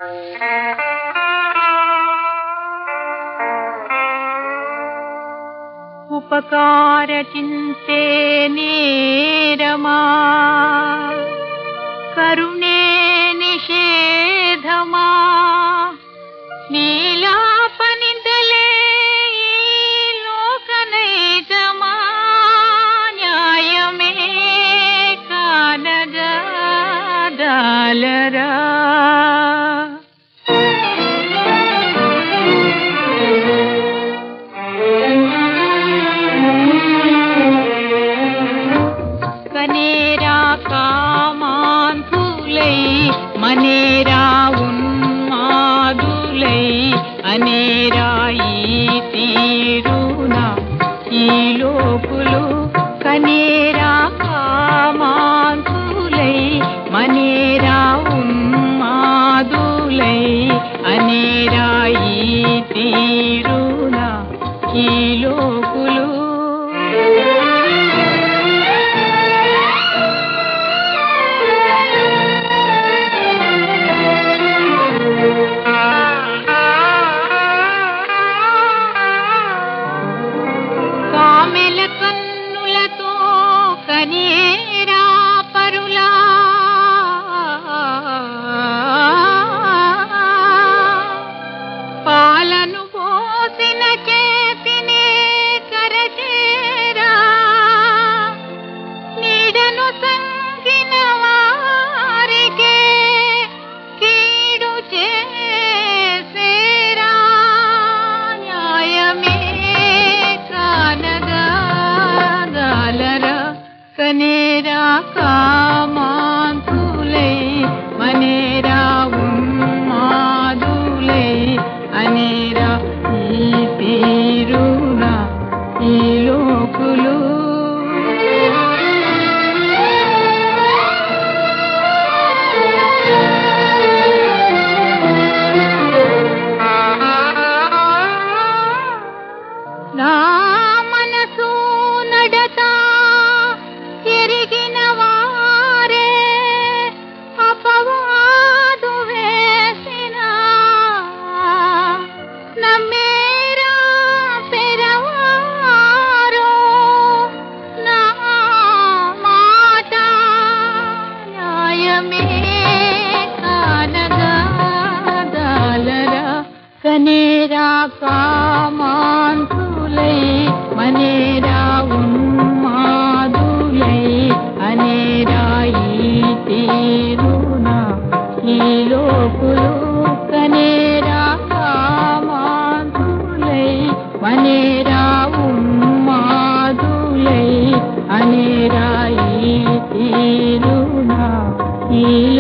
उपकार चिंते नेरमा करुणे निषेधमा नीलापनिदले लोकनैजमा न्यायमे कानगदालरा कनेरा कामांतुलै मनेरा उन्मादुलै अनेरा ई तीरुना ई लोकुलु कनेरा कामांतुलै मनेरा उन्मादुलै अनेरा ई तीरुना ई लोकुलु कनेरा परुला पालनु पोसिन చేతినే కరచేరా నీడను సంగిన వారికే కీడు చేసేరా న్యాయమే కానగదాలరా कनेरा कामांतुलै मनेरा उन्मादुलै अनेरा ई तीरुना ई लोकुलु ना मनसु नडता कनेरा कामांतुलै मनेरा उन्मादुलै अनेरा ई तीरुना ई लोकुलु कनेरा कामांतुलै मनेरा उन्मादुलै अनेरा ई तीरुना ई